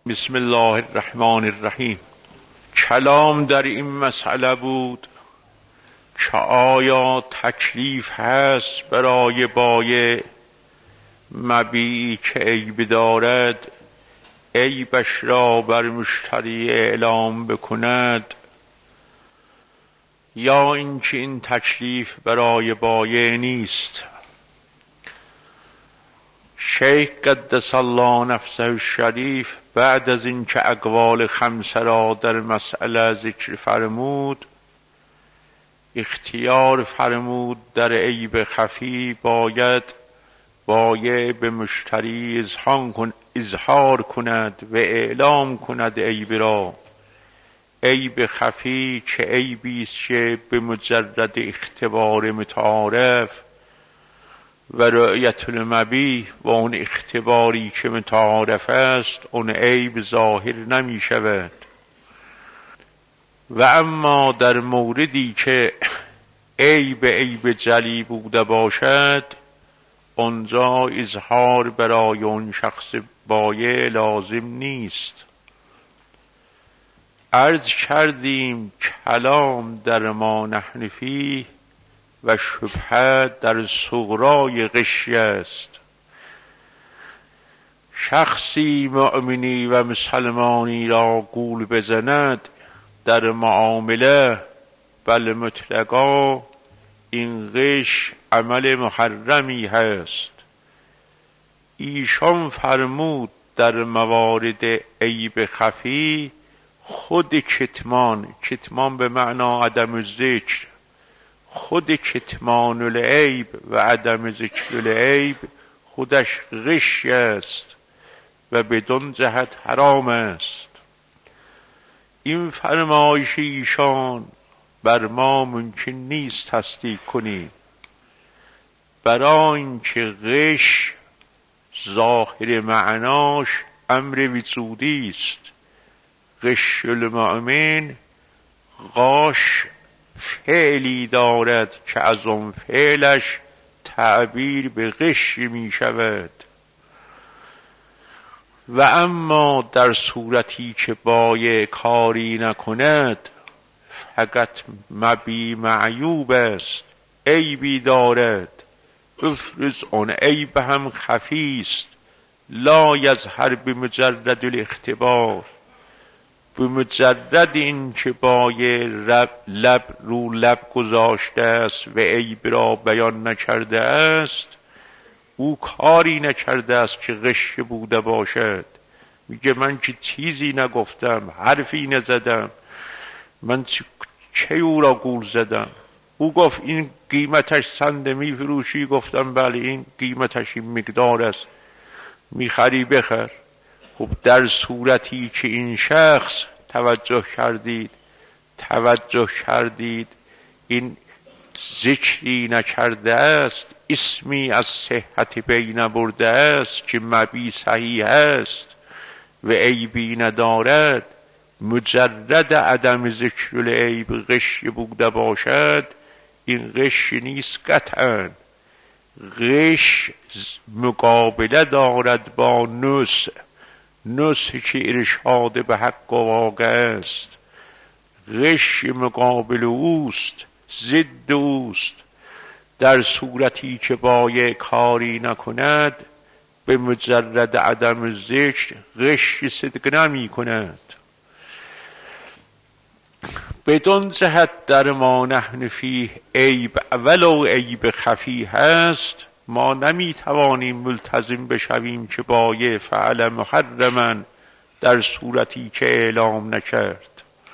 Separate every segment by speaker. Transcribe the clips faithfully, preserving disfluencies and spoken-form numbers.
Speaker 1: بسم الله الرحمن الرحیم. کلام در این مسئله بود که آیا تکلیف هست برای بایع مبیعی که عیب دارد عیبش را بر مشتری اعلام بکند، یا اینکه این تکلیف برای بایع نیست. شیخ قدس الله نفسه الشریف بعد از اینکه اقوال خمسه را در مسئله ذکر فرمود، اختیار فرمود در عیب خفی باید بایع به مشتری اظهار کند و اعلام کند عیب را. عیب خفی که عیبی است که به مجرد اختبار متعارف و رؤیت المبیح و اون اختباری که متعارف است اون عیب ظاهر نمی شود. و اما در موردی که عیب عیب جلی بوده باشد، اونجا اظهار برای اون شخص بایع لازم نیست. عرض کردیم کلام در ما نحن فیه و شبهه در صغرای غشی است. شخصی مؤمنی و مسلمانی را گول بزند در معامله، بل مطلقا این غش عمل محرمی هست. ایشان فرمود در موارد عیب خفی خود کتمان، کتمان به معنا عدم ذکر، خود کتمان العیب و عدم ذکر العیب خودش غش است و بدون جهت حرام است. این فرمایش ایشان بر ما ممکن نیست تصدیق کنیم، برای اینکه غش ظاهر معناش امر وجودی است. غش المؤمن غاش فعلی دارد که از اون فعلش تعبیر به غش می شود. و اما در صورتی که بایع کاری نکند، فقط مبیع معیوب است، عیبی دارد، افرض اون عیب هم خفی است، لا یظهر بمجرد الاختبار، بمجرد این که بایع لب رو لب گذاشته است و عیب را بیان نکرده است، او کاری نکرده است که غش بوده باشد. میگه من که چیزی نگفتم، حرفی نزدم، من چه او را گول زدم؟ او گفت این قیمتش سنده میفروشی؟ گفتم بله این قیمتش این مقدار است، میخری بخر. خب در صورتی که این شخص توجه کردید توجه کردید این ذکری نکرده است، اسمی از صحت بین برده است که مبیع صحیح است و عیبی ندارد، مجرد عدم ذکر العیب غش بوده باشد، این غش نیست قطعا. غش مقابله دارد با نصح، نصح که ارشاد به حق و واقع است. غش مقابل اوست، ضد اوست. در صورتی که بایع کاری نکند، به مجرد عدم ذکر غش صدق نمی کند. بدون جهت در ما نحن فیه عیب ولو عیب خفی هست، ما نمی توانیم ملتزم بشویم که بایع فعل محرما در صورتی که اعلام نکرد.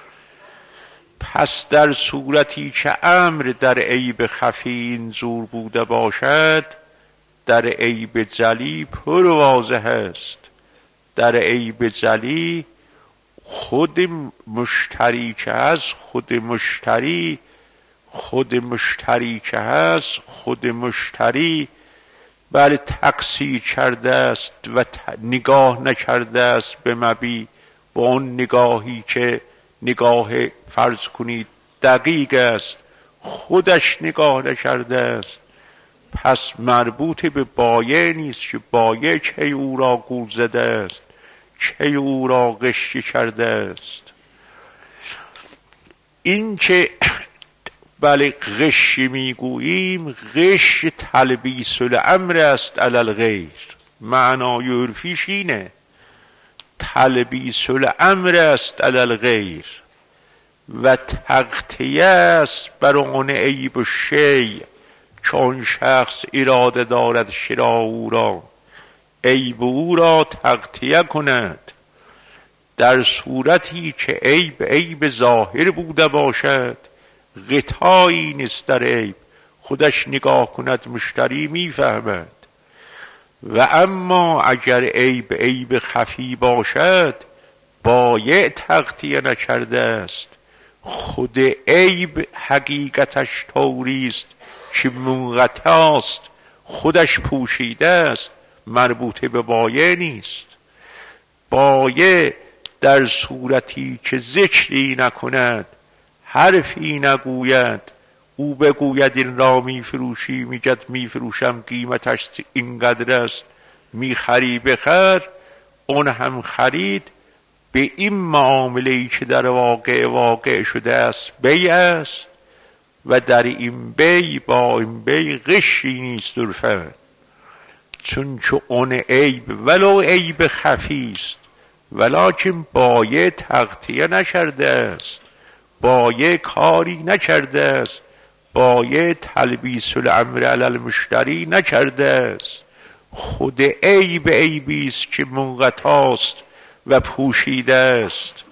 Speaker 1: پس در صورتی که امر در عیب خفی اینجور بوده باشد، در عیب جلی پر واضح است. در عیب جلی خود مشتری که هست خود مشتری خود مشتری که هست خود مشتری بله تقصیر کرده است و نگاه نکرده است به مبیع، با اون نگاهی که نگاه فرض کنید دقیق است، خودش نگاه نکرده است. پس مربوط به بایع نیست که بایع که او را گول زده است، چه او را غش کرده است. این که بله غش میگوییم، غش تلبیس الامر است علی الغیر. معنای عرفیش اینه، تلبیس الامر است علی الغیر و تغطیه است بر آن عیب و شی، چون شخص اراده دارد شرا او را عیب او را تغطیه کند، در صورتی که عیب عیب ظاهر بوده باشد، غطایی نیست در عیب، خودش نگاه کند مشتری میفهمد. و اما اگر عیب عیب خفی باشد، بایع تغطیه نکرده است، خود عیب حقیقتش طوریست که منقطع است، خودش پوشیده است، مربوط به بایع نیست. بایع در صورتی که ذکری نکند، حرفی نگوید، او بگوید این را می فروشی، میگد می فروشم، قیمتش اینقدر است، می خری بخر، اون هم خرید، به این معامله‌ای که در واقع واقع شده است بیع است و در این بیع با این بیع غشی نیست عرفاً، چون که اون عیب ولو عیب خفی است ولکن بایع تغطیه نکرده است، بایع کاری نکرده است، بایع تلبیس الامر علی المشتری نکرده است، خود عیب عیبی است که منقطع است و پوشیده است.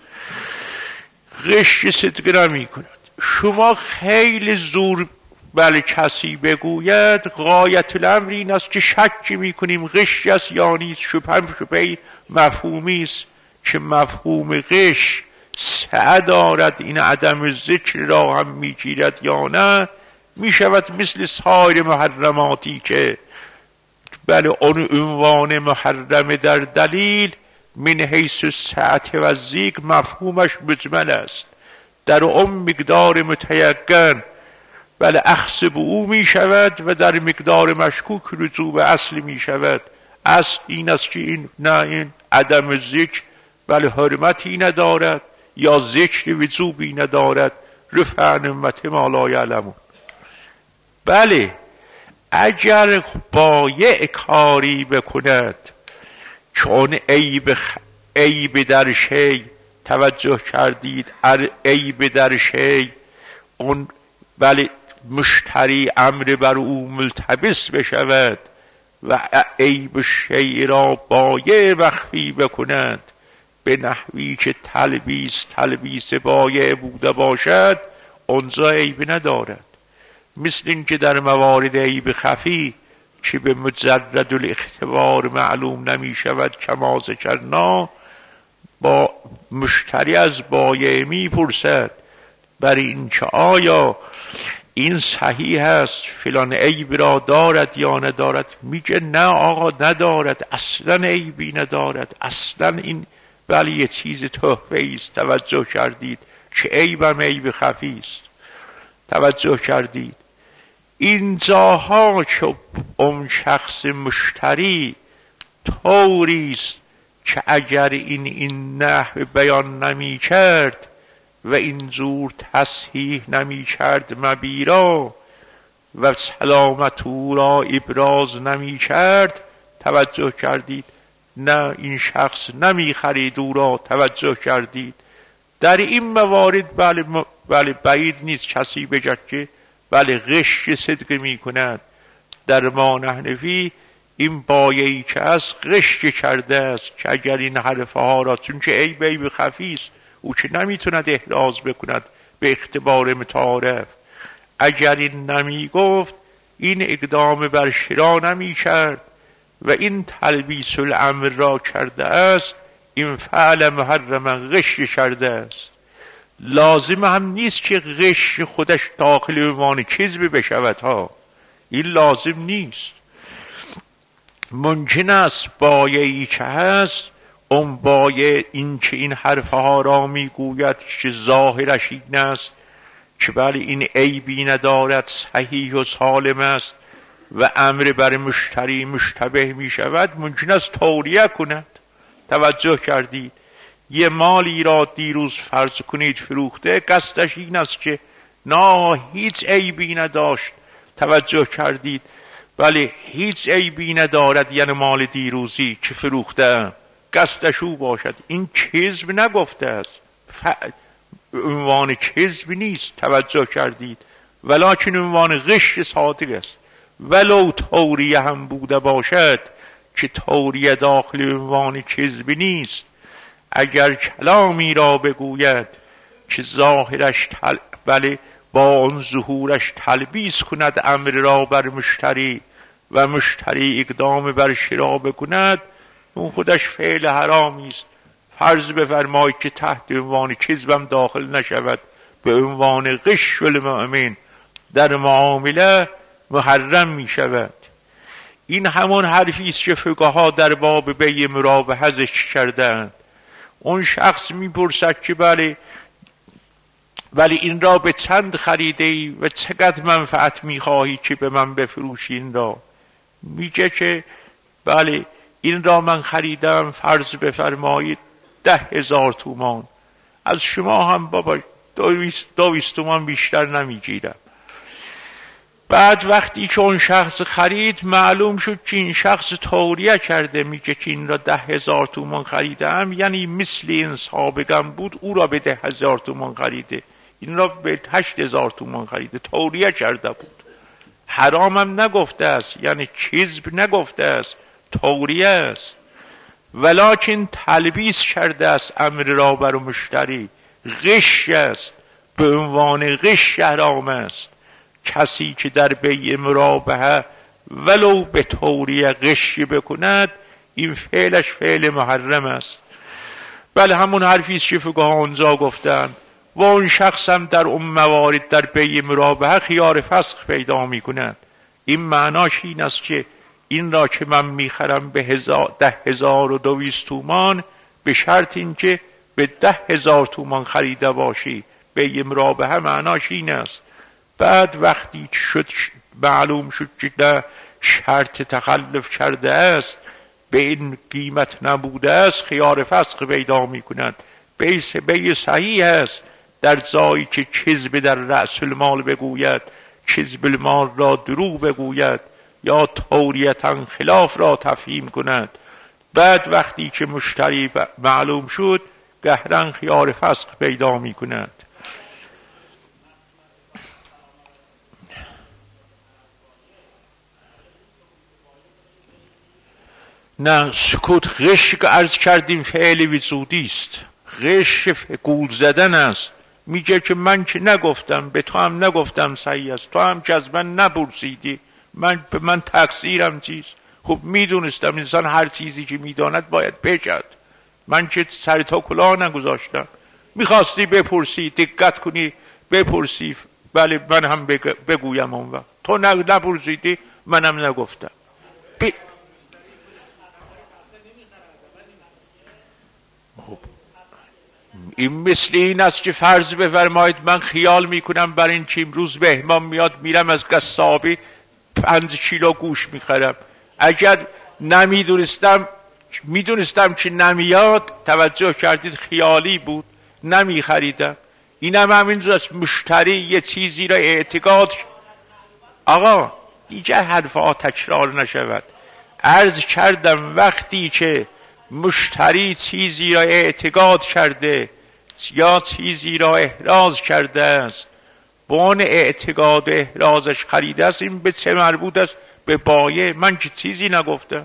Speaker 1: غش صدق نمی کند. شما خیلی زور بله کسی بگوید، غایت الامر این است که شک میکنیم غش است یا نیست، شبهم شبه مفهومی است که مفهوم غش سعه دارد این عدم ذکر را هم میگیرد یا نه، میشود مثل سایر محرماتی که بله اون عنوان محرم در دلیل من حیث سعت و ذکر مفهومش مجمل است، در اون مقدار متیقن بله اخذ به او می شود و در مقدار مشکوک رجوع به اصل می شود. اصل این است که این نه این عدم ذکر بله حرمتی ندارد یا ذکر وجوبی ندارد، رفع نعمت ما لا یعلمون. بله اگر بایع کاری بکند چون عیب عیب در شی توجه کردید، عیب در شی اون بله مشتری امر بر او ملتبس بشود و عیب شی را بایع مخفی بکند به نحوی که تلبیس تلبیس بایع بوده باشد، اونجا عیب ندارد. مثل این که در موارد عیب خفی که به مجرد الاختبار معلوم نمی شود کما ذکرنا، با مشتری از بایع می پرسد بر این که آیا این صحیح است فلان عیب را دارد یا ندارد، میگه نه آقا ندارد، اصلا عیبی ندارد، اصلا این ولی یه چیز تحفه است. توجه کردید که عیبم عیب خفی است. توجه کردید اینجاها که اون شخص مشتری طوری است که اگر این این نحو بیان نمی کرد و اینجور تصحیح نمی کرد مبیرا و سلامت او را ابراز نمی کرد، توجه کردید نه این شخص نمی خرید او را. توجه کردید در این موارد بله, بله بعید نیست کسی بگه که بله غش صدق می کند. در ما نحنفی این بایعی که از غش کرده است که اگر این حرفه ها را، چون که عیب عیب خفی است او که نمیتوند احراز بکند به اختبار متعارف، اگر این نمی گفت این اقدام بر شرا نمی کرد و این تلبیس الامر را کرده است، این فعل محرم غش کرده است. لازم هم نیست که غش خودش داخل عنوان کذب بشود ها، این لازم نیست. ممکن است بایعی که هست اون بایع این که این حرفها را میگوید که ظاهرش این است که بله این عیبی ندارد، صحیح و سالم است و امر بر مشتری مشتبه می شود، ممکن است توریه کند. توجه کردید؟ یه مالی را دیروز فرض کنید فروخته، قصدش این است که نه هیچ عیبی نداشت، توجه کردید؟ ولی هیچ عیبی ندارد، یعنی مال دیروزی که فروخته قصدش او باشد. این کذب نگفته است، ف... عنوان کذب نیست، توجه کردید؟ ولکن عنوان غش صادق است. ولو توریه هم بوده باشد که توریه داخل عنوان کذب نیست، اگر کلامی را بگوید که ظاهرش تل... بله با آن ظهورش تلبیس کند امر را بر مشتری و مشتری اقدام بر شرا بکند، اون خودش فعل حرامی است. فرض بفرمایید که تحت عنوان کذبم داخل نشود، به عنوان غش المؤمن در معامله محرم می شود. این همون حرفی است که فقها در باب بیع مرابحه ذکر کردند. اون شخص می پرسد که بله ولی این را به چند خریده ای و چقدر منفعت می خواهی که به من بفروشی این را؟ میگه که بله این را من خریدم فرض بفرمایید ده هزار تومان، از شما هم بابا دویست تومان بیشتر نمیگیرم. بعد وقتی که اون شخص خرید معلوم شد که این شخص توریه کرده، میگه که این را ده هزار تومان خریدم، یعنی مثل این سابقم بود او را به ده هزار تومان خریده، این را به هشت هزار تومان خریده، توریه کرده بود. حرامم نگفته است، یعنی کذب نگفته است، توریه است. ولکن تلبیس کرده است امر را بر مشتری، غش است، به عنوان غش حرام است. کسی که در بیع مرابحه ولو به توریه غشی بکند، این فعلش فعل محرم است. بله همون حرفی است که فقها اونجا گفتن. و اون شخص هم در اون موارد در بیع مرابحه خیار فسخ پیدا می کند. این معناش این است که این را که من میخرم به هزار ده هزار و دویست تومان، به شرط این که به ده هزار تومان خریده باشی. بیع مرابحه معناش این است. بعد وقتی شد معلوم شد که شرط تخلف کرده است، به این قیمت نبوده است، خیار فسخ پیدا می کند. بیع صحیح است در جایی که کذب در رأس المال بگوید، کذب المال را دروغ بگوید یا توریتاً خلاف را تفهیم کند. بعد وقتی که مشتری معلوم شد گهرن خیار فسخ پیدا می کند. نه سکوت غش که عرض کردیم فعل وجودی است، غش گول زدن است. میگه که من که نگفتم، به تو هم نگفتم صحیح است، تو هم که از من نپرسیدی، من به من تقصیرم چیست؟ خب میدونستم انسان هر چیزی که میداند باید بگد، من که سر تا کلاه نگذاشتم. میخواستی بپرسی، دقت کنی بپرسی، بله من هم بگویم اون وقت. تو نپرسیدی منم نگفتم. ب... خب این مثل این است که فرض بفرمایید من خیال میکنم بر این که امروز مهمان میاد، میرم از قصابی پنج کیلو گوش میخرم. اگر نمیدونستم میدونستم که نمیاد، توجه کردید، خیالی بود نمیخریدم. اینم همینجور است، مشتری یه چیزی را اعتقاد. آقا دیگه حرفا تکرار نشود. عرض کردم وقتی که مشتری چیزی را اعتقاد کرده یا چیزی را احراز کرده است، بون اعتقاد احرازش خریده است، این به چه مربوط است؟ به بایع. من که چیزی نگفتم.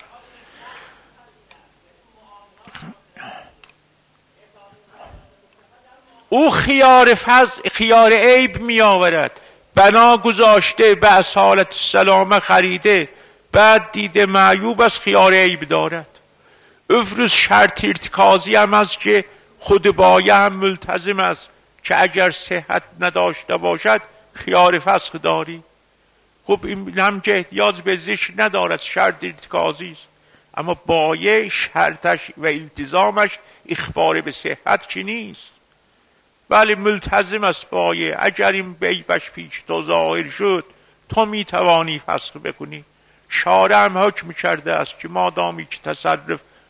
Speaker 1: او خیار فضل خیار عیب می آورد، بنا گذاشته به اصالت سلامه خریده، بعد دیده معیوب از خیار عیب دارد. افروز شرط ارتکازی هم است که خود بایع هم ملتزم است که اگر صحت نداشته باشد خیار فسخ داری. خب این هم که احتیاج به ذکر ندارد، شرط ارتکازی است. اما بایع شرطش و التزامش اخبار به صحت که نیست. ولی ملتزم است بایع. اگر این بیبش پیچ تو ظاهر شد، تو میتوانی فسخ بکنی. شارع هم حکم کرده است که مادامی که تصرف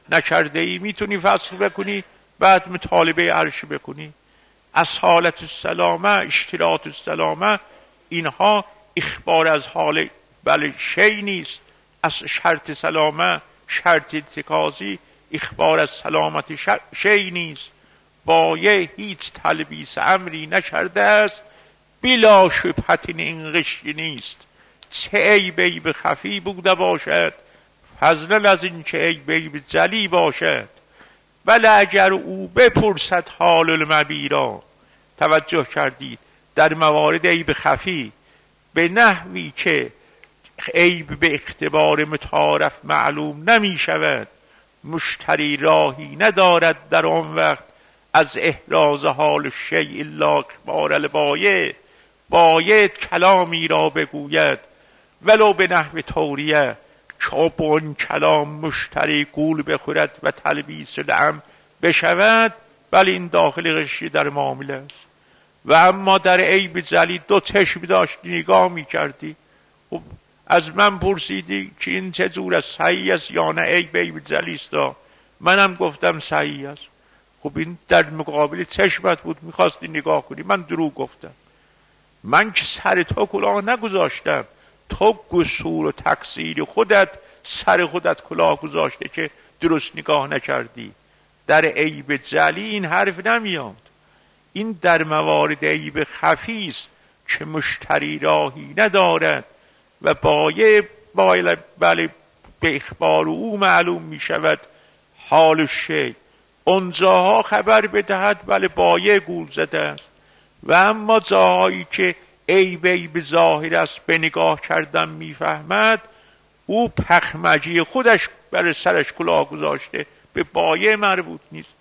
Speaker 1: نکرده ای میتونی فسخ بکنی، بعد مطالبه عرش بکنی. اصالت السلامه، اشتراط السلامه، اینها اخبار از حال بله شی نیست. از شرط سلامه، شرط ارتکازی، اخبار از سلامت شی نیست. بایه هیچ تلبیس امری نکرده است، بلا شبهت این غشی نیست. چه عیب عیب خفی بوده باشد، فضلا از این که عیب عیب جلی باشد. ولی اگر او بپرسد حال المبی را، توجه کردید در موارد عیب خفی به نحوی که عیب به اختبار متعارف معلوم نمی شود، مشتری راهی ندارد در آن وقت از احراز حال شیء الا اخبار البایع. بایع کلامی را بگوید ولو به نحو توریه، که با اون کلام مشتری گول بخورد و تلبیس الامر بشود، ولی این داخل غشی در معامله است. و اما در عیب جلی دو چشم داشتی نگاه میکردی، خب از من پرسیدی که این چه جور است، صحیح است یا نه، عیب عیب جلی است، منم گفتم صحیح است. خب این در مقابل چشمت بود، میخواستی نگاه کنی، من دروغ گفتم. من که سر تو کلاه نگذاشتم، تو قصور و تقصیر خودت سر خودت کلاه گذاشته که درست نگاه نکردی. در عیب جلی این حرف نمیاد. این در موارد عیب خفی است که مشتری راهی ندارد و بایع بله به اخبار او معلوم می شود حال شی، اونجاها خبر بدهد بله بایع گول زده است. و اما جاهایی که عیب عیب ظاهر است به نگاه کردن میفهمد، او پخمجی خودش بر سرش کلاه گذاشته، به بایع مربوط نیست.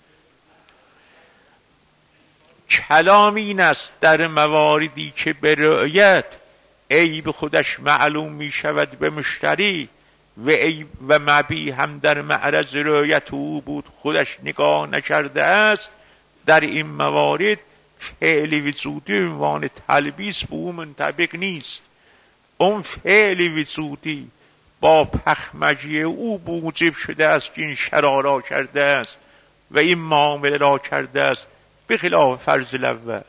Speaker 1: کلام این است در مواردی که به رؤیت عیب خودش معلوم می شود به مشتری و عیب و مبی هم در معرض رؤیت او بود خودش نگاه نکرده است، در این موارد فعل وجودی عنوان تلبیس به او منطبق نیست. اون فعل وجودی با پخمجی او موجب شده است که این شرع را کرده است و این معامله را کرده است، به خلاف فرض الاول.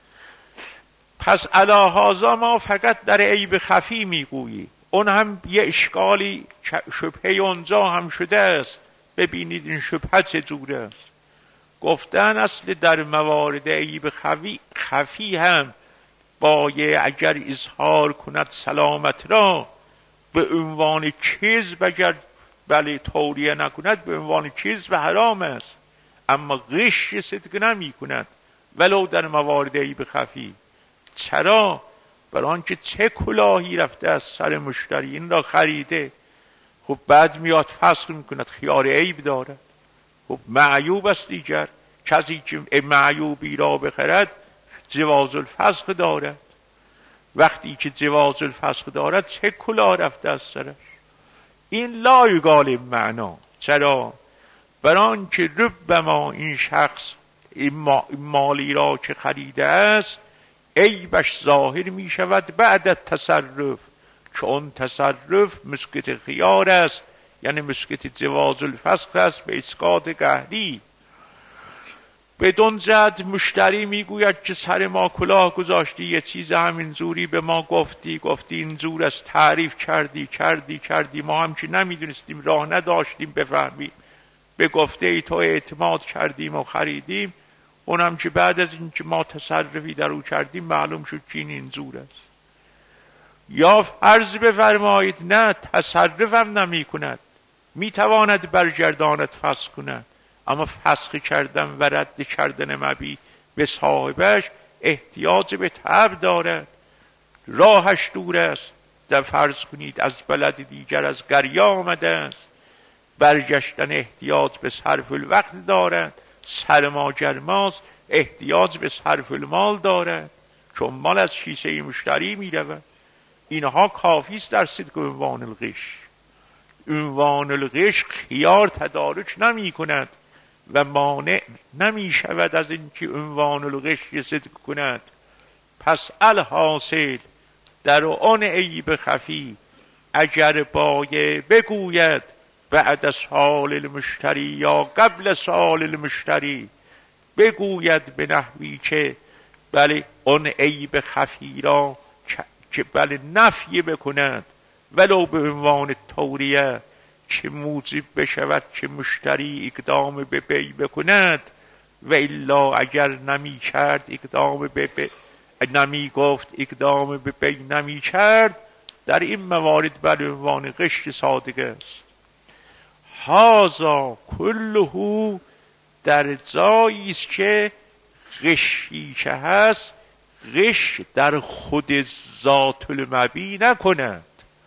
Speaker 1: پس علی هذا ما فقط در عیب خفی میگویی. اون هم یه اشکالی شبهه اونجا هم شده است. ببینید این شبهه چجوره است. گفتن اصل در موارد عیب خفی, خفی هم بایع اگر اظهار کند سلامت را به عنوان کذب، اگر بله توریه نکند به عنوان کذب حرام است، اما غش صدق نمی کند ولو در موارد عیب خفی. چرا؟ برای آنکه چه کلاهی رفته از سر مشتری، این را خریده، خب بعد میاد فسخ میکند، خیار عیب داره. خب معیوب است دیگر، کسی که معیوبی را بخرد جواز الفسخ دارد. وقتی که جواز الفسخ دارد چه کلاه رفته از سرش. این لا یقال معنا. چرا؟ برای آنکه ربما این شخص این مالی را که خریده است عیبش ظاهر می شود بعد تصرف، چون تصرف مسکت خیار است، یعنی مسکت جواز الفسخ است به اسقاط قهری. بدون جد مشتری میگوید که سر ما کلاه گذاشتی، یه چیز همین زوری به ما گفتی، گفتی این زور است، تعریف کردی کردی کردی، ما هم که نمیدونستیم، راه نداشتیم بفهمیم، به گفته ای تو اعتماد کردیم و خریدیم، اونم که بعد از این که ما تصرفی در او کردیم معلوم شد که این این زور است. یا فرض بفرمایید نه تصرف هم نمی کند، می تواند برگرداند فسخ کند، اما فسخ کردن و رد کردن مبی به صاحبش احتیاج به تب دارد، راهش دور است. در فرض کنید از بلد دیگر از قریه آمده است، برگشتن احتیاج به صرف الوقت دارد، سرما گرماست احتیاج به صرف المال دارد، چون مال از کیسه مشتری می رود. اینها کافی است در صدق عنوان الغش. عنوان الغش خیار تدارک نمی کند و مانع نمی شود از اینکه عنوان الغش صدق کند. پس الحاصل در آن عیب خفی اگر بایع بگوید بعد سال المشتری یا قبل سال المشتری بگوید به نحوی که بله اون عیب خفی را که بله نفی بکند ولو به عنوان توریه که موجب بشود که مشتری اقدام به بی بکند و الا اگر نمی کرد اقدام به بی نمی گفت اقدام به بی نمی کرد در این موارد بر عنوان غش صادق است. هذا کله در جایی است که غشی که هست غش در خود ذات المبی نکند.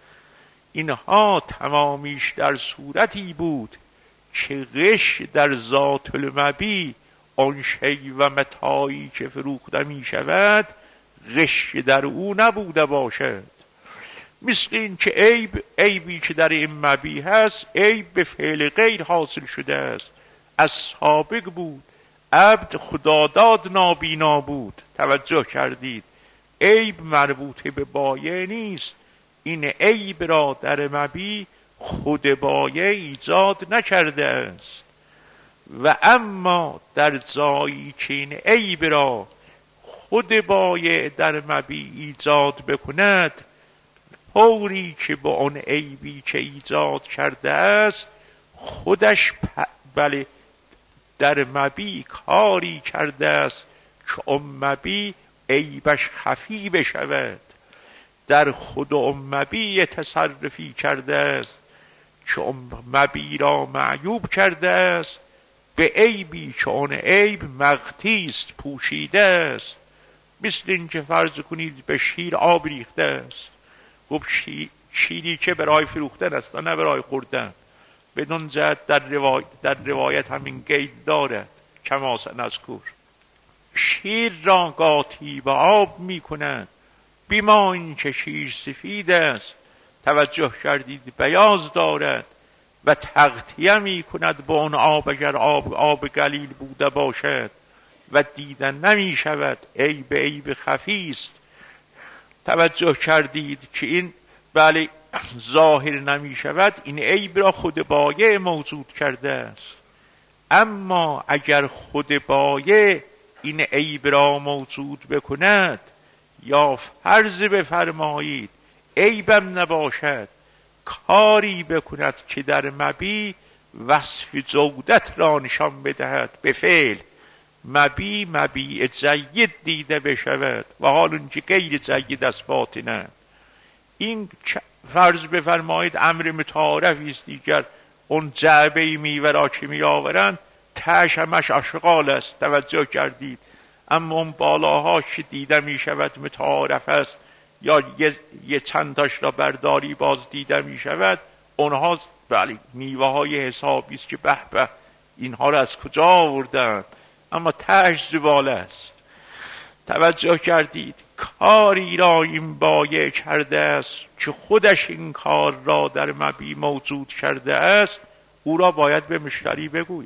Speaker 1: اینها تمامیش در صورتی بود که غش در ذات المبی آن شی و متاعی که فروخته می شود غش در او نبوده باشد. مثل این که عیب عیبی که در این مبی هست عیب به فعل غیر حاصل شده است. از سابق بود عبد خداداد نابینا بود. توجه کردید عیب مربوط به بایع نیست. این عیب را در مبی خود بایع ایجاد نکرده است. و اما در جایی که این عیب را خود بایع در مبی ایجاد بکند طوری که با آن عیبی که ایجاد کرده است خودش بله در مبی کاری کرده است که اون مبی عیبش خفی بشود. در خود اون مبی تصرفی کرده است که اون مبی را معیوب کرده است به عیبی که اون عیب مغطی است پوشیده است. مثل این که فرض کنید به شیر آب ریخته است. خب شیری که برای فروختن است نه برای خوردن. بدون جهت در, روای... در روایت همین قید دارد کما سنذکر. شیر را قاطی به آب می کند بیما این که شیر سفید است توجه کردید بیاض دارد و تغطیه می کند با اون آب اگر آب آب قلیل بوده باشد و دیدن نمی شود عیب عیب خفی است. توجه کردید که این بله ظاهر نمی شود این عیب را خود بایع موجود کرده است. اما اگر خود بایع این عیب را موجود بکند یا فرض بفرمایید عیبم نباشد کاری بکند که در مبی وصف جودت را نشان بدهد به فعل مبی مبی جید دیده بشود و حال اون که غیر جید است باطنه. این فرض بفرمایید امر متعارفی است دیگر اون جعبه میوه را که می آورند تهش همش اشغال است. توجه کردید اما اون بالاهاش که دیده می شود متعارف است یا یه, یه چند تاش را برداری باز دیده می شود اونها بله میوه های حسابی است که به به اینها را از کجا آوردند اما تهش زباله است. توجه کردید کاری را این بایع کرده است که خودش این کار را در مبی موجود کرده است او را باید به مشتری بگوید.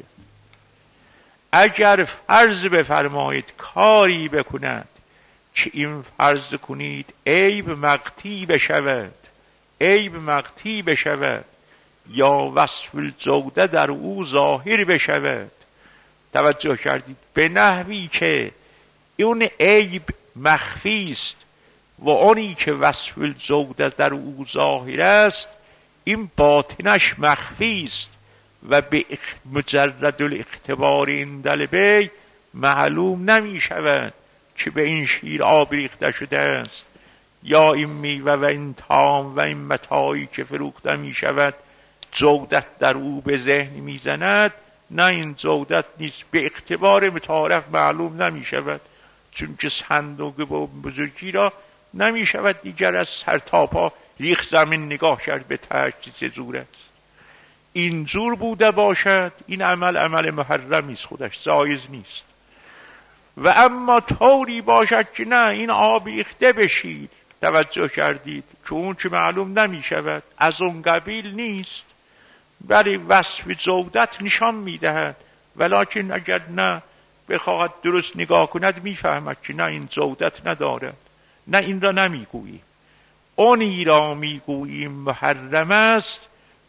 Speaker 1: اگر فرض بفرمایید کاری بکند که این فرض کنید عیب مقطی بشود عیب مقطی بشود یا وصف الجوده در او ظاهر بشود. توجه کردید به نحوی که اون عیب مخفی است و اونی که وصف الجوده در او ظاهر است این باطنش مخفی است و به مجرد الاختبار عند البیع معلوم نمی شود که به این شیر آب ریخته شده است یا این میوه و این طعام و این متاعی که فروخته می شود جودت در او به ذهن می زند. نه این جودت نیست به اختبار متعارف معلوم نمی شود چون که صندوق با بزرگی را نمی شود دیگر از سر تا پا ریخ زمین نگاه کرد به تحقیق زور است. این زور بوده باشد این عمل عمل محرمی است خودش جایز نیست. و اما طوری باشد که نه این آب ریخته بشید توجه کردید چون که معلوم نمی شود از اون قبیل نیست برای وصف جودت نشان می دهد ولیکن اگر نه بخواهد درست نگاه کند می فهمد که نه این جودت ندارد نه این را نمی گوییم. اونی را می گوییم محرم است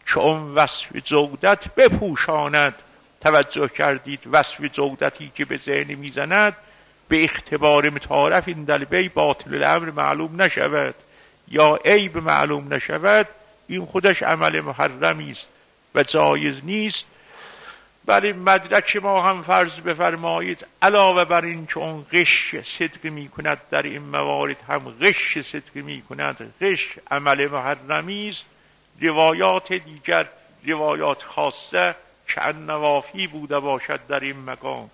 Speaker 1: چون وصف زودت بپوشاند. توجه کردید وصف زودتی که به ذهن میزند به اختبار متعارف این دلبی باطل الامر معلوم نشود یا عیب معلوم نشود، این خودش عمل محرمی است و جایز نیست. ولی مدرک ما هم فرض بفرمایید علاوه بر این که اون غش صدق می کند در این موارد هم غش صدق می کند، غش عمل محرمی است. روایات دیگر، روایات خاصه که النوافی بوده باشد در این مقام،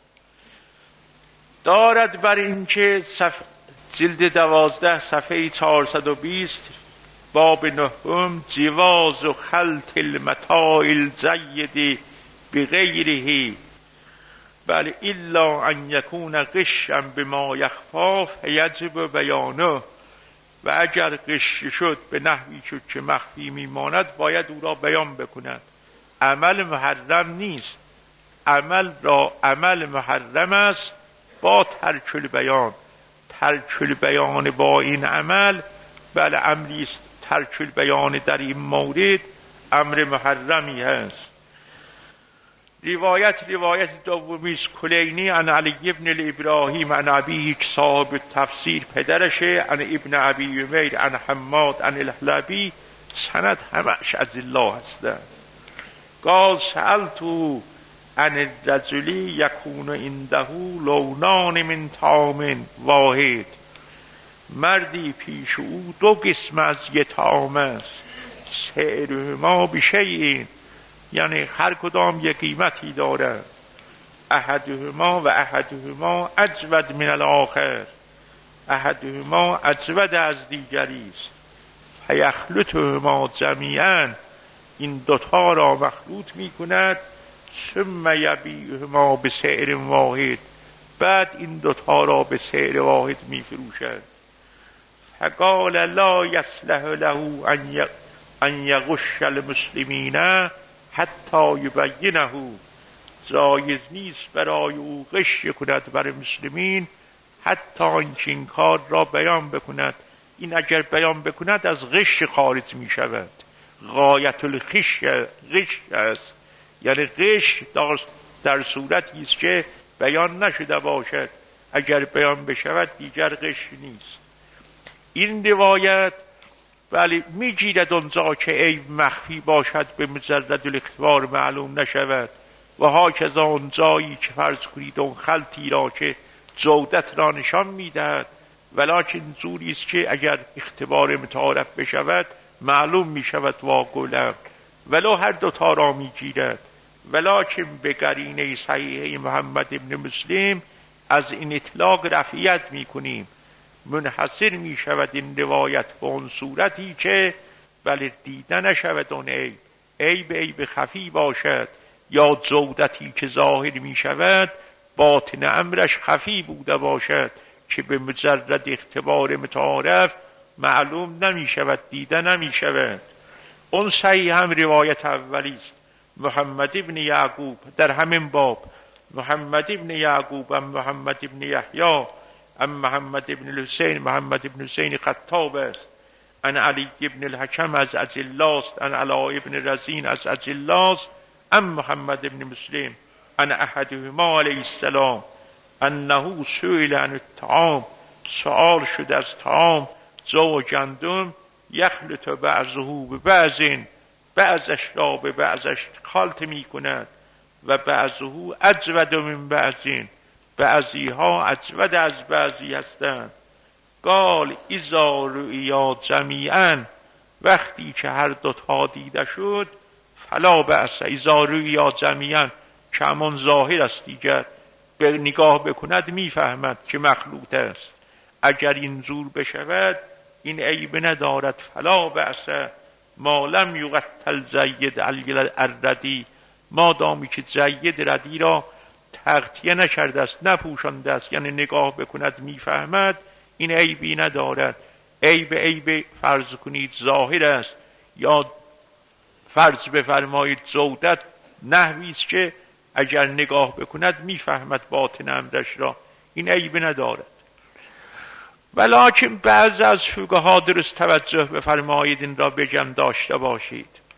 Speaker 1: دارد بر این که صف... جلد دوازده صفحه چهارصد و بیست باب نهم جواز و خلط المتاع الجید بغیره بل الا ان یکون غشا بما یخفا فیجب بیانه. و اگر غش شد به نحوی شد که مخفی میماند باید او را بیان بکند. عمل محرم نیست، عمل را عمل محرم است با ترک البیان. ترک البیان با این عمل بله امری است، ترک البیان در این مورد امر محرمی هست. روایت روایت دومی است کلینی عن علی ابن الابراهیم عن ابیه که صاحب تفسیر پدرشه، عن ابن ابی عمیر عن حماد عن الحلبی، سند همش از الله هسته. قال سألتو عن الرجل یکون عنده لونان من طعام واحد، مردی پیش او دو قسم از یک طعام است، سعرهما بشیء، یعنی هر کدام یک قیمتی دارد، احدهما و احدهما اجود من الاخر، احدهما اجود از دیگری است، فیخلطهما جمیعا، این دوتا را مخلوط می کند، ثم یبیعهما به سعر واحد، بعد این دوتا را به سعر واحد می فروشد. فقال لا یصلح له ان یغش المسلمین حتی یبینه، جایز نیست برای او غش کند بر مسلمین حتی اینکه این کار را بیان بکند. این اگر بیان بکند از غش خارج می شود. غایت الغش غش است، یعنی غش در صورتی است که بیان نشده باشد، اگر بیان بشود دیگر غش نیست. این روایت ولی میگیرد اونجا که عیب مخفی باشد به مجرد الاخبار معلوم نشود، و هاکذا اونجایی که فرض کنید اون خلطی را که جودت را نشان میدهد، ولکن زوری است که اگر اختبار متعارف بشود معلوم میشود واقعا، ولو هر دوتا را میگیرد، ولکن به قرینه صحیح محمد ابن مسلم از این اطلاق رفعیت میکنیم. منحصر می شود این روایت به اون صورتی که بله دیده نشود اون عیب، عیب عیب خفی باشد، یا جودتی که ظاهر می شود باطن امرش خفی بوده باشد که به مجرد اختبار متعارف معلوم نمی شود، دیده نمی شود. اون صحیح هم روایت اولی است، محمد ابن یعقوب در همین باب، محمد ابن یعقوب ام محمد ابن یحیی ام محمد ابن الحسین، محمد ابن حسین خطاب است، ان علی ابن الحکم از اجلاست، ان علا ابن رزین از اجلاست، ام محمد ابن مسلم ان احدهما علیه السلام انه سئل عن الطعام، سؤال شد از طعام جو و گندم، یخلط بعضه به بعض، بعضش را به بعضش خلط می کند، و بعضه اجود من بعض، بعضی ها اجود از بعضی هستند. قال اذا رؤیا جمیعا، وقتی که هر دوتا دیده شد، فلا بأس، اذا رؤیا جمیعا که همون ظاهر است دیگر، به نگاه بکند میفهمد که مخلوط است، اگر این زور بشود این عیب ندارد. فلا بأس ما لم یقتل زید الردی، ما دامی که زید ردی را تغطیه نکرده است، نپوشانده است، یعنی نگاه بکند میفهمد، این عیبی ندارد. عیب عیب فرض کنید ظاهر است، یا فرض بفرمایید جودت نحوی است که اگر نگاه بکند میفهمد باطن امرش را، این عیب ندارد. ولکن بعض از فقها درست توجه بفرمایید این را بگم داشته باشید،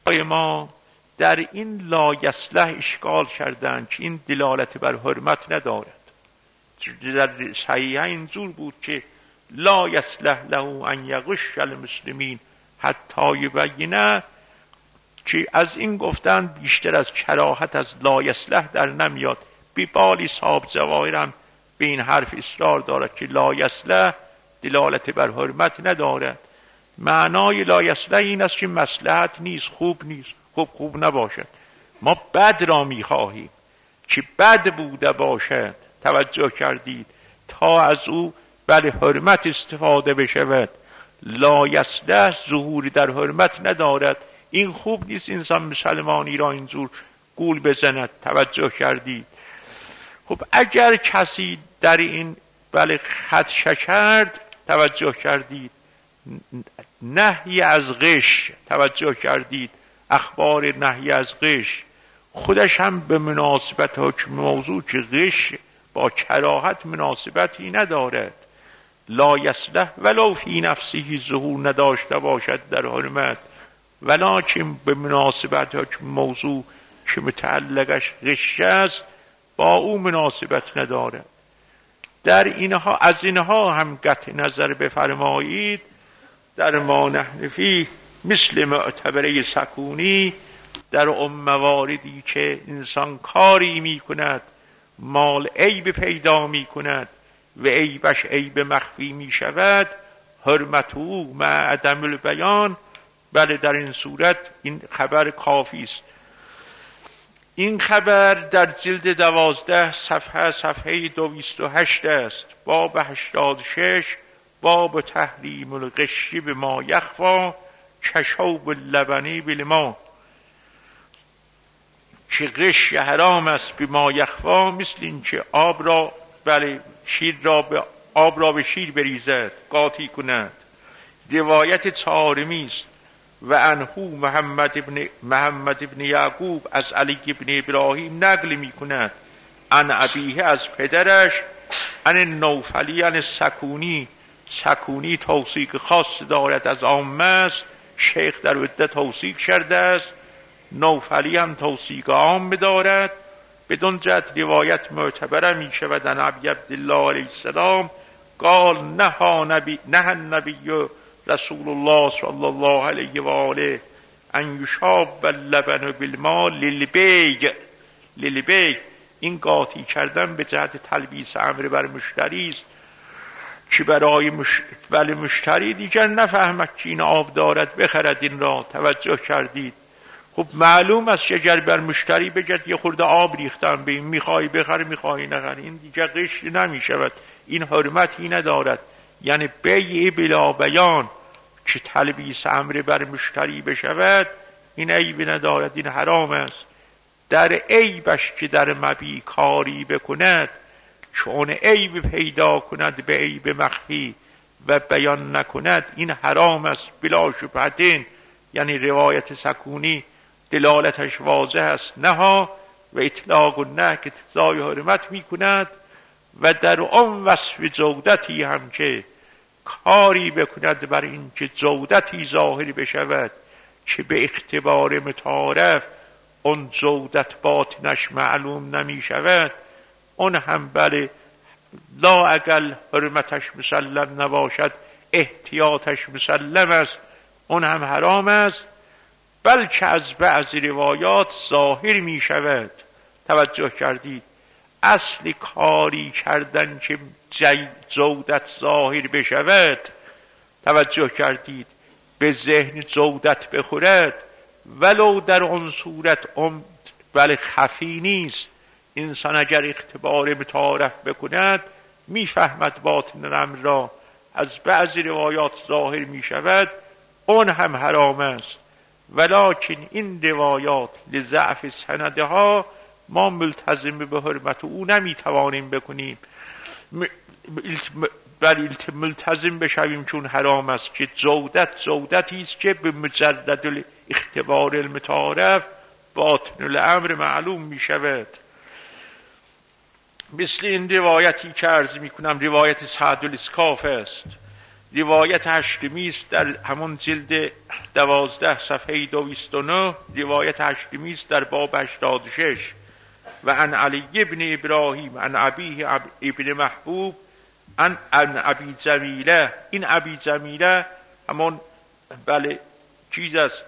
Speaker 1: ما در این لا یصلح اشکال کردن که این دلالت بر حرمت ندارد. در صحیحه اینجور بود که لا یصلح له ان یغش المسلمین حتی یبینه، که از این گفتن بیشتر از کراهت از لا یصلح در نمیاد. بی بالی صاحب ظواهرم به این حرف اصرار دارد که لا یصلح دلالت بر حرمت ندارد. معنای لا یصلح این است که مصلحت نیست، خوب نیست، خوب خوب نباشد. ما بد را میخواهیم که بد بوده باشد، توجه کردید، تا از او بله حرمت استفاده بشود. لا یصلح ظهوری در حرمت ندارد. این خوب نیست انسان مسلمانی را اینجور گول بزند. توجه کردید. خب اگر کسی در این بله خدشه کرد، توجه کردید، نهی از غش، توجه کردید، اخبار نهی از غش خودش هم به مناسبت حکم موضوع که غش با کراهت مناسبتی ندارد. لا یصلح ولو فی نفسه ظهور نداشته باشد در حرمت، ولکن به مناسبت حکم موضوع که متعلقش غش است با او مناسبت ندارد. در اینها از اینها هم قطع نظر بفرمایید. در ما نحن فیه مثل معتبره سکونی، در ام مواردی که انسان کاری می کند مال عیب پیدا می کند و عیبش عیب مخفی می شود، حرمت او مع عدم البیان، بله در این صورت این خبر کافی است. این خبر در جلد دوازده صفحه صفحه دویست و هشت است. باب هشتاد و شش، باب تحریم الغشی به ما یخفا کشوب اللبنی بالما، که غش حرام است به ما یخفا، مثل این که آب را بله شیر را به آب را به شیر بریزد، قاطی کند. روایت چهارمی است. و انهو محمد ابن محمد ابن یعقوب از علی ابن ابراهیم نقل می کند، ان ابیه از پدرش، ان نوفلی ان سکونی، سکونی توثیق خاص دارد از عامه است، شیخ در وده توثیق کرده است، نوفلی هم توثیق عام دارد. بدون جهت روایت معتبر می شود. ان ابی عبدالله علیه السلام قال نهى نبی نه النبی رسول الله صلی الله علیه و آله ان یشاب اللبن بالماء للبیع. للبیع این قاطی کردن به جهت تلبیس امر بر مشتری است که برای مش... ولی مشتری دیگر نفهمد که این آب دارد بخرد این را. توجه کردید. خب معلوم است که اگر بر مشتری بگد یه خورده آب ریختن به این، میخوای بخر میخوای نخر، این دیگر غش نمی شود، این حرمتی ندارد. یعنی بیع بلا بیان که تلبیس امر بر مشتری بشود این عیب ندارد، این حرام است. در عیبش که در مبیع کاری بکند، چون عیب پیدا کند به عیب مخفی و بیان نکند، این حرام است بلا شبهتین. یعنی روایت سکونی دلالتش واضح است. نها و اطلاق و نه که تضای حرمت می کند. و در آن وصف جودتی هم که کاری بکند بر این که جودتی ظاهر بشود که به اختبار متعارف اون جودت باطنش معلوم نمی شود، اون هم بله لا اقل حرمتش مسلم نباشد، احتیاطش مسلم است، اون هم حرام است. بلکه از بعض روایات ظاهر می شود. توجه کردید. اصل کاری کردن که جودت ظاهر بشود، توجه کردید، به ذهن جودت بخورد، ولو در اون صورت اون بله خفی نیست. انسان اگر اختبار متعارف بکند میفهمد باطن امر را، از بعضی روایات ظاهر می شود، اون هم حرام است. ولکن این روایات لضعف سندها ما ملتزم به حرمت او نمیتوانیم بکنیم، بل ملتزم بشویم چون حرام است که جودت جودتی است که به مجرد اختبار المتعارف باطن الامر معلوم می شود. مثل این روایتی که عرض می کنم روایت سعد الاسکاف است. روایت هشتمی است در همون جلد دوازده صفحه دویست و نه، روایت هشتمی است در باب هشتاد و شش. و عن علی ابن ابراهیم عن ابیه ابن محبوب عن عن ابی جمیله. این ابی جمیله همون بله چیز است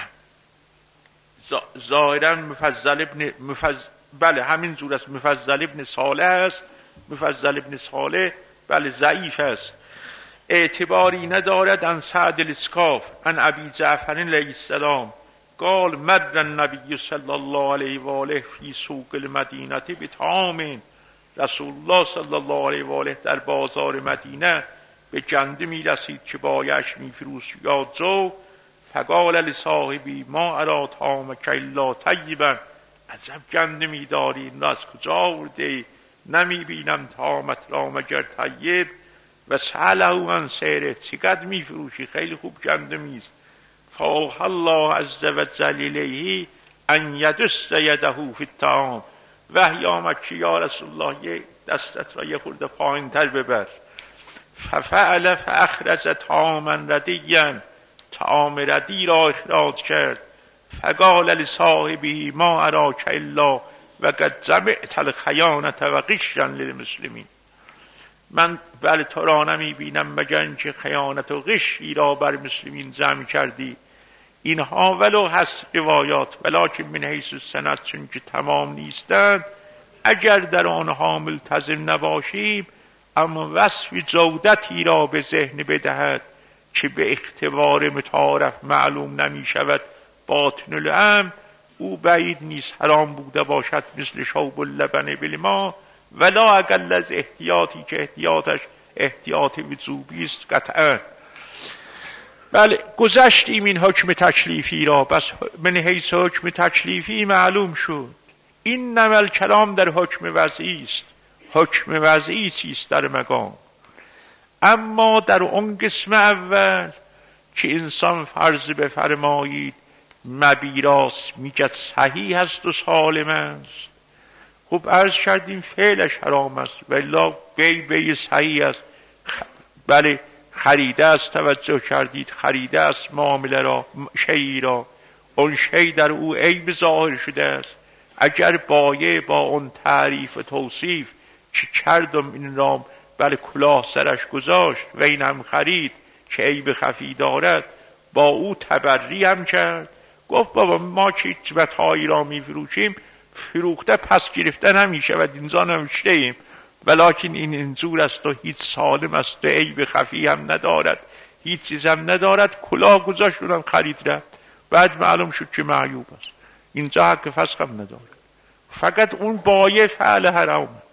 Speaker 1: ظاهرا مفضل ابن مفضل بله همین زور است، مفضل ابن صالح است. مفضل ابن صالح بله ضعیف است، اعتباری ندارد. عن سعد الاسکاف عن ابی جعفر علیه السلام قال مر النبی صلی الله علیه و آله فی سوق المدینه بطعام. رسول الله صلی الله علیه و آله در بازار مدینه به گندم می رسید که بایش می فروش یا جو. فقال لصاحبی ما ارا طعامک الا طیبا. عجب گندمی داری، این را از کجا آورده؟ نمی بینم طعامت را مگر طیب. و سأله عن سعره، چقدر می فروشی؟ خیلی خوب گندمی است. فاوحی الله عز و جل الیه ان یدس یده فی الطعام. وحی آمد که یا رسول الله یه دستت را یه خورده پایین تر ببر. ففعل فاخرج طعاما ردیا، طعام ردی را اخراج کرد. فقال لصاحبه ما اراک الا وقد جمعت الخیانة و غشا للمسلمین. من بله تو را نمی بینم مگر اینکه خیانت و غشی را بر مسلمین جمع کردی. اینها ولو هست روایات ولکن من حیث السند، چون که تمام نیستند، اگر در آنها ملتزم نباشیم، اما وصف جودتی را به ذهن بدهد که به اختبار متعارف معلوم نمی شود باطن الامر، او بعید نیست حرام بوده باشد، مثل شوب اللبن بالماء، ولا اقل از احتیاطی که احتیاطش احتیاط وجوبی است قطعا. بله گذشتیم این حکم تکلیفی را، بس من حیث حکم تکلیفی معلوم شد. این نمل کلام در حکم وضعی است. حکم وضعی چیست در مقام؟ اما در اون قسم اول که انسان فرض بفرمایید مبیراس میگد صحیح است و سالم است، خب عرض کردیم فعلش حرام است، ولی بی بی صحیح است. خ... بله خریده است، توجه کردید، خریده است معامله را، شیئی را، اون شی در او عیب ظاهر شده است. اگر بایع با اون تعریف و توصیف که کردم این را بله کلاه سرش گذاشت و این هم خرید که عیب خفی دارد، با او تبری هم کرد، گفت بابا ما که متاعی را می فروشیم فروخته پس گرفته نمی شود، اینجا نوشته ایم، ولیکن این انظور است و هیچ سالم است و عیب خفی هم ندارد، هیچ چیز هم ندارد، کلاه گذاشت اونم خرید رفت، بعد معلوم شد که معیوب است، اینجا حق فسخ هم ندارد. فقط اون بایع فعل حرام،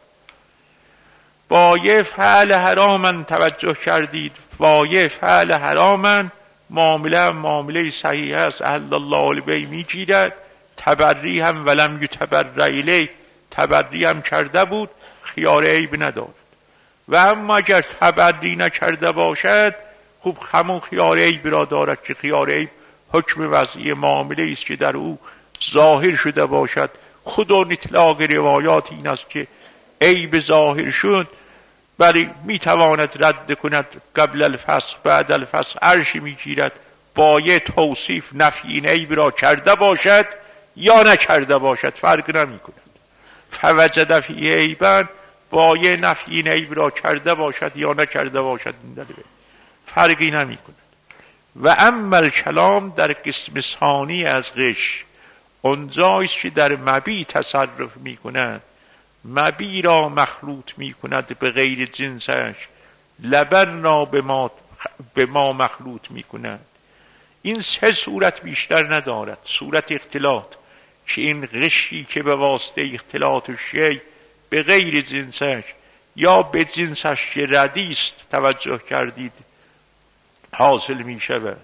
Speaker 1: بایع فعل حرامن، توجه کردید، بایع فعل حرامن، معامله هم معامله صحیح است، احل الله البیع میگیرد، تبری هم ولم یتبرع الیه، تبری هم کرده بود، خیار عیب ندارد. و اما اگر تبری نکرده باشد، خوب همون خیار عیب را دارد که خیار عیب حکم وضعی معامله است که در او ظاهر شده باشد. خود اون اطلاق روایات این است که عیب ظاهر شد ولی میتواند رد کند قبل الفسخ بعد الفسخ، عرشی میگیرد. بایع توصیف نفی این عیب را کرده باشد یا نکرده باشد فرق نمی کند. فوجد فی عیبا، بایع نفی این عیب را کرده باشد یا نکرده باشد فرقی نمی کند. و اما الکلام در قسم ثانی از غش، اونجایست که در مبیع تصرف می کند، مبیع را مخلوط می کند به غیر جنسش، لبن را به ما, به ما مخلوط می کند. این سه صورت بیشتر ندارد. صورت اختلاط که این غشی که به واسطه اختلاط شی به غیر جنسش یا به جنسش که ردیست، توجه کردید، حاصل می شود.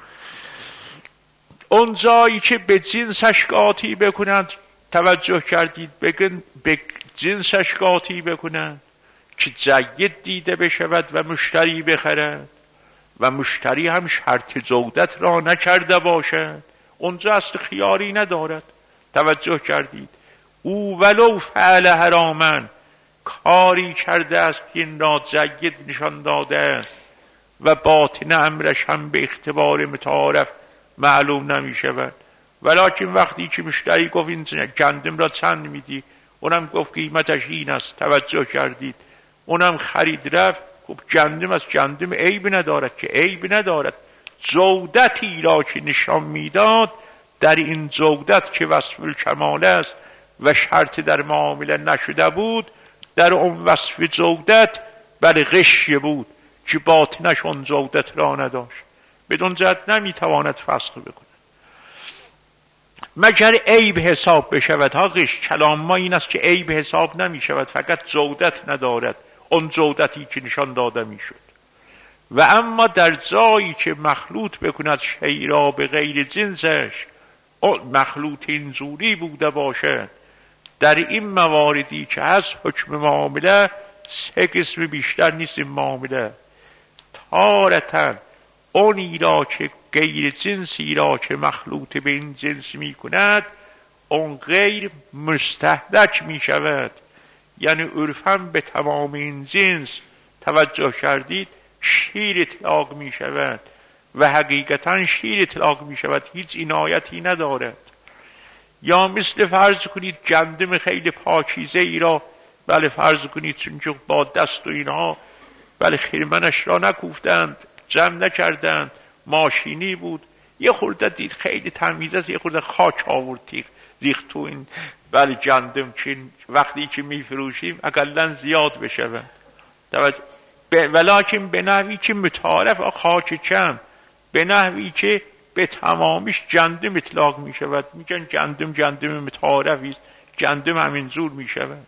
Speaker 1: اون جایی که به جنسش قاطی بکنند، توجه کردید، بگن به جنسش قاطی بکنند که جید دیده بشود و مشتری بخرد و مشتری هم شرط جودت را نکرده باشد، اونجا اصل خیاری ندارد. توجه کردید، او ولو فعل حرامن، کاری کرده است که این را جید نشان داده است و باطن امرش هم به اختبار متعارف معلوم نمی شود. ولیکن وقتی که مشتری گفت این گندم را چند میدی، اونم گفت قیمتش این است، توجه کردید، اونم خرید رفت، خب گندم از گندم عیب ندارد که عیب ندارد. جودتی را که نشان میداد، در این جودت که وصف الکمال است و شرط در معامله نشده بود، در اون وصف جودت بله غشی بود که باطنش اون جودت را نداشت، بدون جهت نمیتواند فسخ بکند مگر عیب حساب بشود. ها غش کلام ما این است که عیب حساب نمی شود، فقط جودت ندارد، اون جودتی که نشان داده می شد. و اما در جایی که مخلوط بکند شیء را به غیر جنسش، مخلوط اینجوری بوده باشد، در این مواردی که از حکم معامله سه قسم بیشتر نیست. این معامله تارتاً اونی را که غیر جنسی را که مخلوط به این جنس می کند، اون غیر مستهلک می شود. یعنی عرفاً به تمام این جنس توجه کردید شیر اطلاق می شود و حقیقتاً شیر اطلاق می شود، هیچ عنایتی ندارد. یا مثل فرض کنید گندم خیلی پاکیزه ای را بله فرض کنید چون با دست و اینها بله خرمنش را نکوفتند، جمع نکردند، ماشینی بود، یه خورده دید خیلی تمیز است، یه خورده خاک آورد تیغ ریخت تو این بله گندم که وقتی که میفروشیم اقلا زیاد بشود. ولیکن به نحوی که متعارف خاک کم، به نحوی که به تمامیش گندم اطلاق می شود. میگن گندم گندم متعارفی است، گندم همین زور می شود.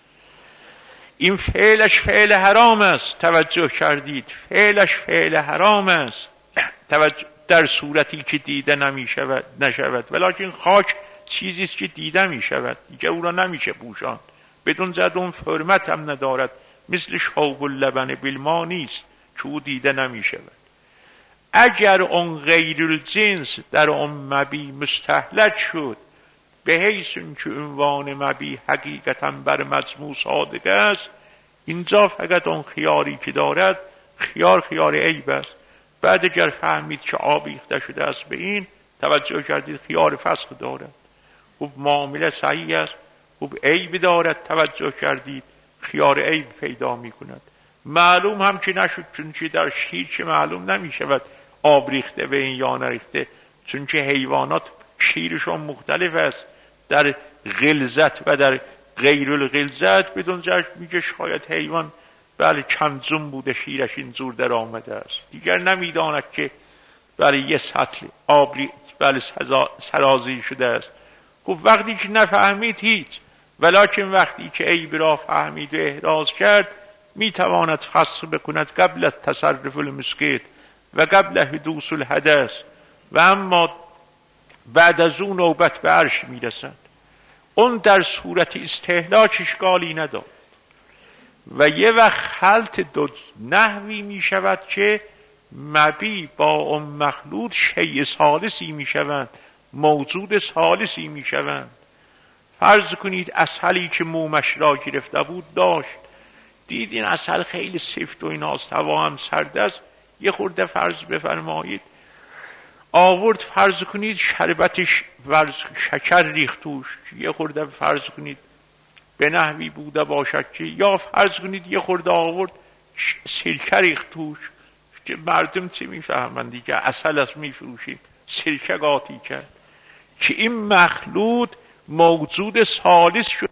Speaker 1: این فعلش فعل حرام است، توجه کردید، فعلش فعل حرام است توجه در صورتی که دیده نمی شود نشود. ولیکن خاک چیزی است که دیده می شود، دیگه او را نمیشه پوشاند، بدون زد اون حرمت هم ندارد، مثل شوب اللبن بالما نیست که او دیده نمی شود. اگر اون غیر الجنس در اون مبی مستهلک شد، به حیث که عنوان مبی حقیقتا بر مجموع صادق است، اینجا فقط اون خیاری که دارد خیار خیار عیب است. بعد اگر فهمید که آویخته شده است به این، توجه کردید خیار فسخ دارد، خب معامله صحیح است، خب عیب دارد، توجه کردید خیار عیب پیدا می کند. معلوم هم که نشد، چون که در شیر که معلوم نمی شود آب ریخته به این یا نریخته، چون که حیوانات شیرشون مختلف است، در غلظت و در غیر الغلظت. بدون جرش میگه شاید حیوان بله کمزون بوده شیرش اینجور در آمده است، دیگر نمیداند که بله یه سطل آب بله سرازی شده است. خب وقتی که نفهمید هیچ، ولیکن وقتی که عیب را فهمید و احراز کرد، میتواند فسخ بکند قبل از تصرف المسکت و قبل حدوث الحدث، و اما بعد از اون نوبت به عرش میرسد. اون در صورت استهلاک اشکالی ندارد. و یه وقت خلط دو نحوی می شود که مبی با اون مخلوط شیء ثالثی می شوند، موجود ثالثی می شوند. فرض کنید عسلی که مومش را گرفته بود داشت، دید این عسل خیلی سفت و ایناست، هوا هم سرد است، یه خورده فرض بفرمایید آورد، فرض کنید شربتش فرض شکر ریخت توش، یه خورده فرض کنید به نحوی بوده باشد که، یا فرض کنید یه خورده آورد سرکه ریخت توش، که مردم چی میفهمند دیگه، عسل است میفروشیم، سرکه قاطی کرد، که این مخلوط موجود ثالث شد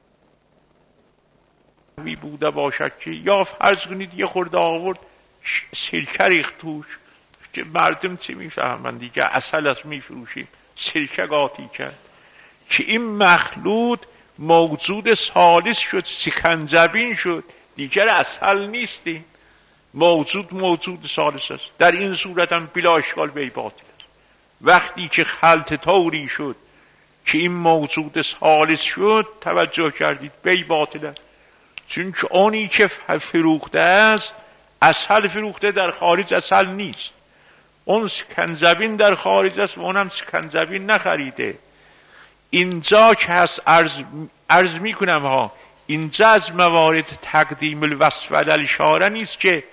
Speaker 1: بوده باشد که، یا فرض کنید یه خورده آورد سرکه ریخت توش، که مردم چی میفهمند دیگه، عسل است میفروشیم، سرکه قاطی کرد، که این مخلوط موجود ثالث شد، سکنجبین شد، دیگر عسل نیستی، موجود موجود ثالث است. در این صورت هم بلا اشکال بی باطل است. وقتی که خلط طوری شد که این موجود ثالث شد، توجه کردید بی باطل است، چون که اونی که فروخته است عسل فروخته، در خارج عسل نیست، اون سکنجبین در خارج است و اونم سکنجبین نخریده. اینجا که هست عرض, عرض می کنم ها، اینجا از موارد تقدیم الوصف علی الاشاره نیست که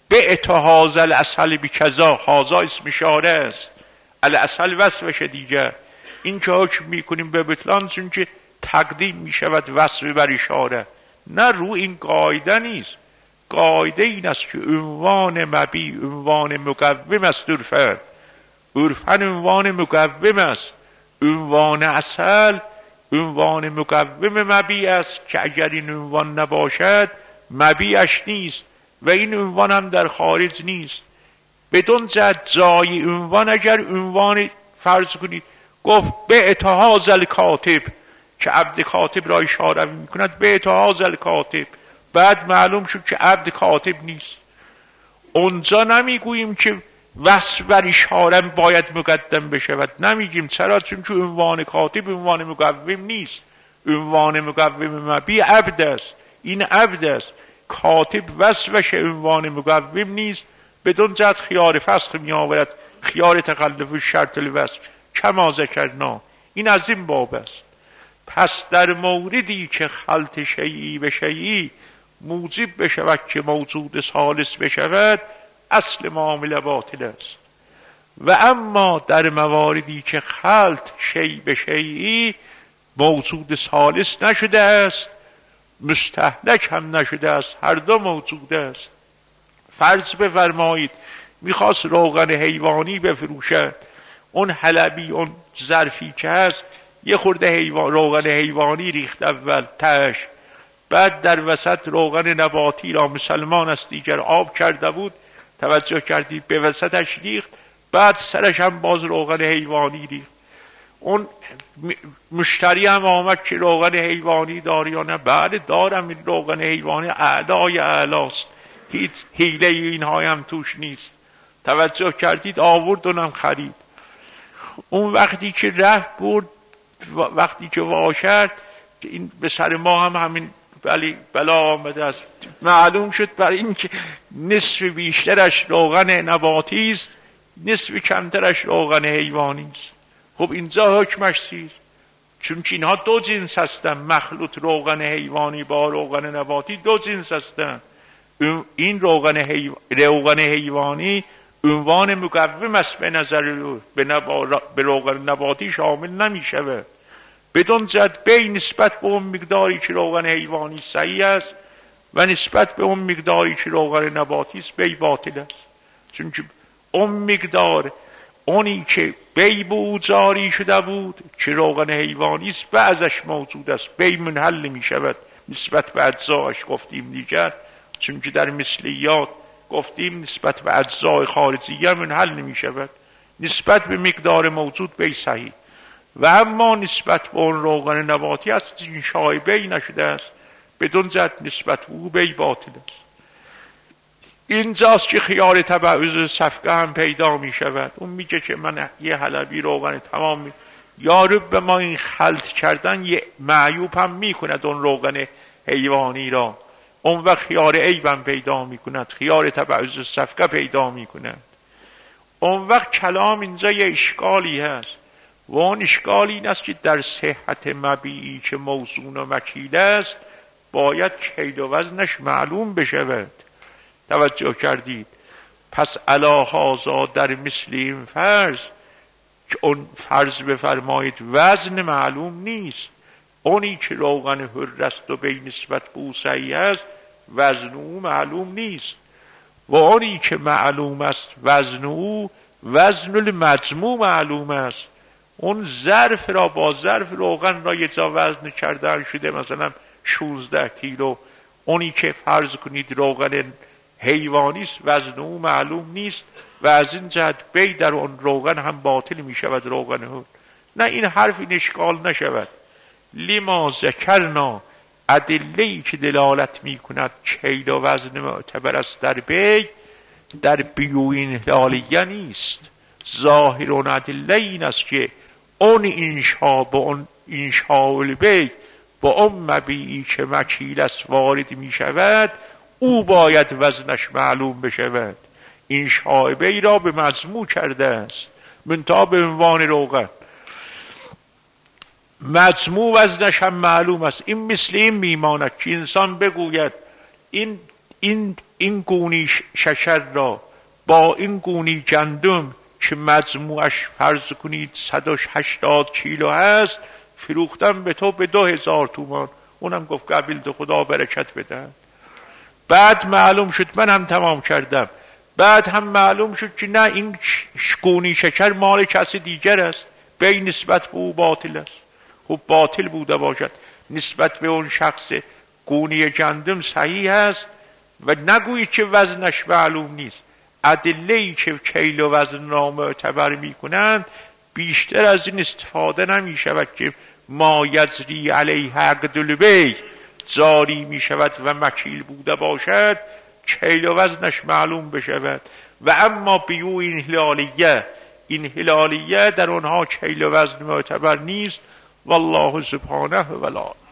Speaker 1: به اتهاز العسل بکذا، هازا اسم اشاره است، العسل وصفش دیگر. این که حکم میکنیم به بطلان چون که تقدیم میشود وصف بر اشاره، نه رو این قاعده نیست. قاعده این است که عنوان مبی عنوان مقوم است، عرفن عرفن عنوان مقوم است. عنوان عسل عنوان مقوم مبی است که اگر این عنوان نباشد مبیش نیست و این عنوان هم در خارج نیست. بدون زد جای عنوان، اگر عنوان فرض کنید گفت به اتهاز الکاتب که عبد کاتب را اشاره میکند، به اتهاز الکاتب، بعد معلوم شد که عبد کاتب نیست. اونجا نمیگوییم که وصف بر اشاره باید مقدم بشود، نمیگیم. چرا؟ چون که عنوان کاتب عنوان مقوم نیست. عنوان مقوم مبی عبد است، این عبد است. کاتب وصفش عنوان مقوم نیست. بدون جد خیار فسخ می آورد، خیار تخلف شرط الوصف کما ذکرنا. این از این باب است. پس در موردی که خلط شیعی به شیعی موجب بشود که موجود ثالث بشود، اصل معامله باطل است. و اما در مواردی که خلط شیع به شیعی موجود ثالث نشده است، مستهلک هم نشده است، هر دو موجود است. فرض بفرمایید میخواست روغن حیوانی بفروشد، اون حلبی اون ظرفی که هست یه خورده حیوان روغن حیوانی ریخت اول تش، بعد در وسط روغن نباتی را مسلمان است دیگر آب کرده بود، توجه کردید به وسطش ریخت، بعد سرش هم باز روغن حیوانی ریخت. اون مشتری هم آمد که روغن حیوانی داری یا نه؟ بله دارم، این روغن حیوانی اعلای اعلاست، هیچ حیله اینها هم توش نیست. توجه کردید؟ آورد اونم خرید. اون وقتی که رفت برد، وقتی که واشد، این به سر ما هم همین بلی بلا آمده است. معلوم شد برای این که نصف بیشترش روغن نباتی است، نصف کمترش روغن حیوانی است. خب اینجا حکمش چیست؟ چون که اینها دو جنس هستن، مخلوط روغن حیوانی با روغن نباتی دو جنس هستن. این روغن, حیو... روغن حیوانی عنوان مقوم است به نظر به, نبا... به روغن نباتی شامل نمی شود. بدون جد بی نسبت به اون مقداری که روغن حیوانی صحیح است و نسبت به اون مقداری که روغن نباتی است بی باطل است. چون که اون مقدار اونی که بی بود جاری شده بود که روغن حیوانی است و ازش موجود است، بی منحل می شود نسبت به اجزاش. گفتیم دیگر چون که در مثلیات گفتیم نسبت به اجزای خارجیه منحل نمی شود، نسبت به مقدار موجود بی صحیح. و اما نسبت به اون روغن نباتی است این شایبه نشده است، بدون جد نسبت به او بی باطل است. اینجاست که خیار تبعوض صفقه هم پیدا می شود. اون میگه که من یه حلبی روغن تمام می... یارب به ما این خلط کردن یه معیوب هم می کند اون روغن حیوانی را، اون وقت خیار عیب هم پیدا می کند، خیار تبعوض صفقه پیدا می کند. اون وقت کلام اینجا یه اشکالی هست و اون اشکال این است که در صحت مبیعی که موزون و مکیل است باید کیل و وزنش معلوم بشود. توجه کردید؟ پس علا هازا در مثل این فرض که اون فرض بفرمایید وزن معلوم نیست، اونی که روغن حر است و به نسبت به او صحیح است وزن او معلوم نیست، و اونی که معلوم است وزن او وزن المجموع معلوم است. اون ظرف را با ظرف روغن را یه جا وزن کرده شده مثلا شانزده کیلو، اونی که فرض کنید روغن حیوانی است وزن او معلوم نیست و از این جهت بی در اون روغن هم باطل می شود روغن هر. نه این حرف این اشکال نشود. لما ذکرنا ادله‌ای که دلالت می کند کیل و وزن معتبر است در بی، در بیوین لالیه نیست. ظاهر اون ادله این است که اون انشا با اون انشاء البی با اون مبیعی که مکیل است وارد می شود او باید وزنش معلوم بشود. انشاء بی را به مجموع کرده است منتها به عنوان روغن، مجموع وزنش هم معلوم است. این مثل این میماند که انسان بگوید این این این گونی شکر را با این گونی گندم که مجموعش فرض کنید صد و هشتاد کیلو هست فروختم به تو به دو هزار تومان. اونم گفت قبیل ده خدا برکت بده. بعد معلوم شد، من هم تمام کردم، بعد هم معلوم شد که نه این گونی شکر مال کسی دیگر است، به نسبت به او باطل است. خب باطل بوده باشد نسبت به اون شخص گونی گندم صحیح است و نگویید که وزنش معلوم نیست. ادله‌ای که کیل و وزن نامعتبر میکنند بیشتر از این استفاده نمی شود که ما یجری علیه عقد البیع جاری می شود و مکیل بوده باشد کیل و وزنش معلوم بشود. و اما بیو این هلالیه، این هلالیه در آنها کیل و وزن معتبر نیست. والله سبحانه و لا